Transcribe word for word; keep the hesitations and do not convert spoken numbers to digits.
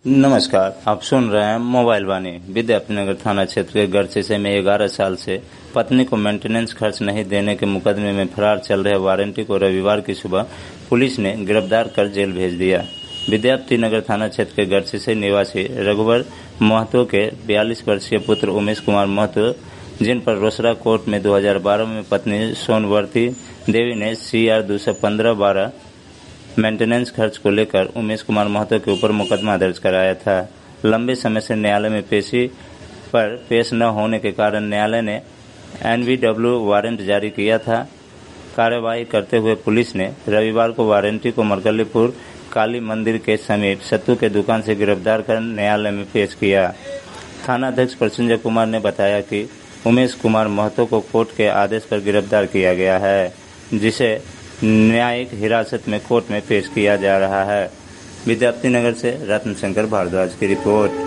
नमस्कार, आप सुन रहे हैं मोबाइल वाणी। विद्यापतिनगर थाना क्षेत्र के गढ़चिसे में ग्यारह साल से पत्नी को मेंटेनेंस खर्च नहीं देने के मुकदमे में फरार चल रहे वारंटी को रविवार की सुबह पुलिस ने गिरफ्तार कर जेल भेज दिया। विद्यापतिनगर थाना क्षेत्र के गढ़चिसे निवासी रघुवर महतो के बयालीस वर्षीय पुत्र उमेश कुमार महतो, जिन पर रोसड़ा कोर्ट में दो हज़ार बारह में पत्नी सोनवर्ती देवी ने सी आर दो सौ पंद्रह बारह मेंटेनेंस खर्च को लेकर उमेश कुमार महतो के ऊपर मुकदमा दर्ज कराया था। लंबे समय से न्यायालय में पेशी पर पेश न होने के कारण न्यायालय ने एन वी डब्ल्यू वारंट जारी किया था। कार्यवाही करते हुए पुलिस ने रविवार को वारंटी को मरकलीपुर काली मंदिर के समीप सत्तू के दुकान से गिरफ्तार कर न्यायालय में पेश किया। थाना अध्यक्ष प्रसंजय कुमार ने बताया कि उमेश कुमार महतो को कोर्ट के आदेश पर गिरफ्तार किया गया है, जिसे न्यायिक हिरासत में कोर्ट में पेश किया जा रहा है। विद्यापतिनगर से रत्न शंकर भारद्वाज की रिपोर्ट।